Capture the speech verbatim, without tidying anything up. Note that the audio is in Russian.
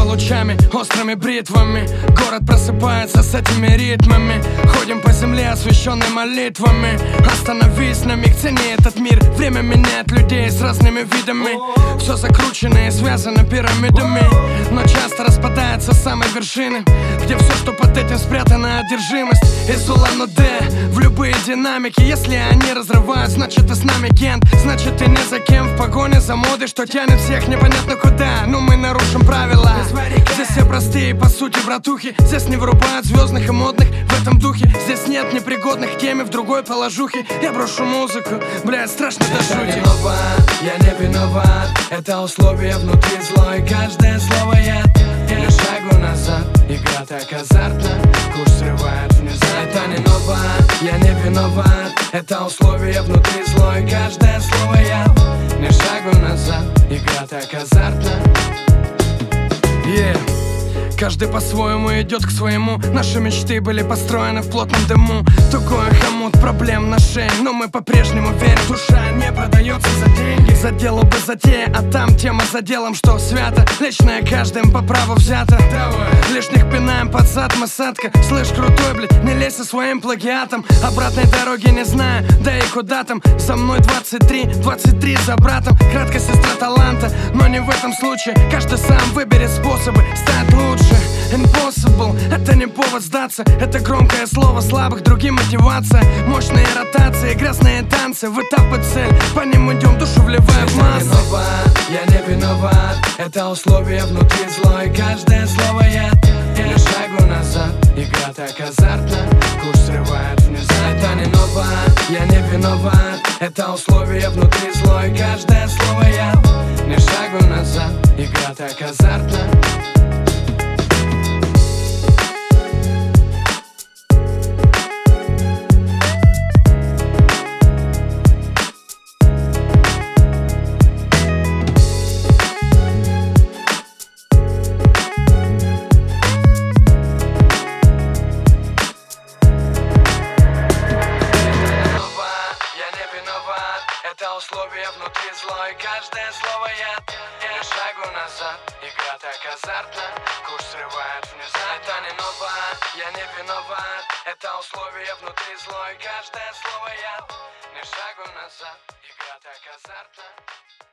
лучами, острыми бритвами. Город просыпается с этими ритмами. Ходим по земле, освященной молитвами. Остановись на миг, цени этот мир. Время меняет людей с разными видами. Все закручено и связано пирамидами, но часто распадается с самой вершины, где все, что под этим спрятана одержимость. Из Улан-Удэ в любые динамики. Если они разрывают, значит ты с нами, Кент. Значит ты не за кем в погоне за модой, что тянет всех непонятно куда. Но мы нарушим правила. Здесь все простые, по сути, братухи. Здесь не вырубают звездных и модных в этом духе. Здесь нет непригодных к теме в другой положухе. Я брошу музыку, блядь, страшно до жути. Я не виноват, это условия внутри зло, и каждое слово яд. Ни шагу назад, игра так азартна, курс срывает внезапно. Это не ново, я не виноват, это условия внутри зло, и каждое слово яд. Ни шагу назад, игра так азартна. Yeah. Каждый по-своему идет к своему. Наши мечты были построены в плотном дыму. Тугой хомут проблем на шее, но мы по-прежнему верим. Душа не продается за деньги. За дело бы затея, а там тема за делом, что свято. Личное каждым по праву взято. Давай. Лишних пинаем под зад, мы садка. Слышь, крутой, блядь, не лезь со своим плагиатом. Обратной дороги не знаю, да и куда там. За мной двадцать три, двадцать три за братом. Краткая сестра таланта, но не в этом случае. Каждый сам выберет способы стать лучше. Impossible, это не повод сдаться. Это громкое слово слабых, другим мотивация. Мощные ротации, грязные танцы. В этапы цель, по ним идем, душу вливая в массы. Я не виноват, это условия внутри зло, и каждое слово яд. Ни шагу назад, игра так азартна, курс срывает внезапно. Это не ново, я не виноват, это условия внутри зло, и каждое слово яд. Ни шагу назад, игра так азартна. Это условия внутри зло, и каждое слово яд. Ни шагу назад, игра так азартна, курс срывает внезапно. Это не ново, я не виноват, это условия внутри зло, и каждое слово яд. Ни шагу назад, игра так азартна.